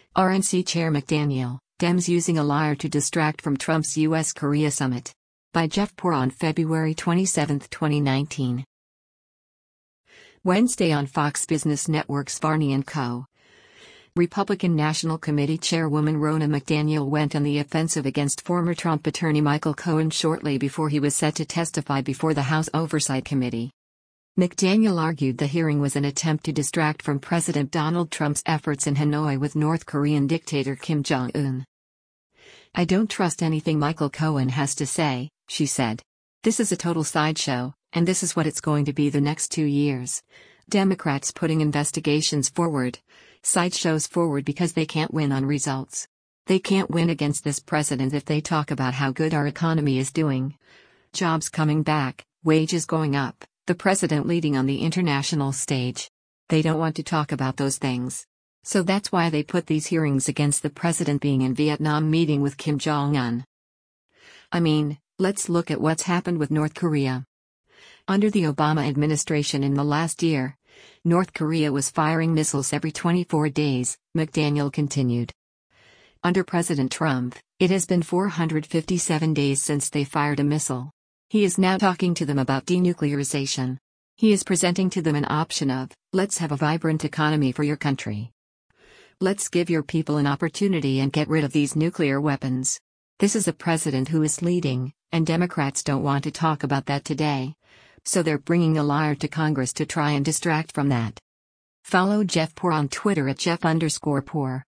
RNC Chair McDaniel, Dems using a liar to distract from Trump's U.S.-Korea summit. By Jeff Poor on February 27, 2019. Wednesday on Fox Business Network's Varney & Co. Republican National Committee Chairwoman Ronna McDaniel went on the offensive against former Trump attorney Michael Cohen shortly before he was set to testify before the House Oversight Committee. McDaniel argued the hearing was an attempt to distract from President Donald Trump's efforts in Hanoi with North Korean dictator Kim Jong-un. "I don't trust anything Michael Cohen has to say," she said. "This is a total sideshow, and this is what it's going to be the next 2 years. Democrats putting investigations forward, sideshows forward because they can't win on results. They can't win against this president if they talk about how good our economy is doing. Jobs coming back, wages going up, the president leading on the international stage. They don't want to talk about those things. So that's why they put these hearings against the president being in Vietnam meeting with Kim Jong-un. I mean, let's look at what's happened with North Korea. Under the Obama administration in the last year, North Korea was firing missiles every 24 days, McDaniel continued. Under President Trump, it has been 457 days since they fired a missile. He is now talking to them about denuclearization. He is presenting to them an option of, let's have a vibrant economy for your country. Let's give your people an opportunity and get rid of these nuclear weapons. This is a president who is leading, and Democrats don't want to talk about that today. So they're bringing a liar to Congress to try and distract from that." Follow Jeff Poor on Twitter at Jeff_Poor.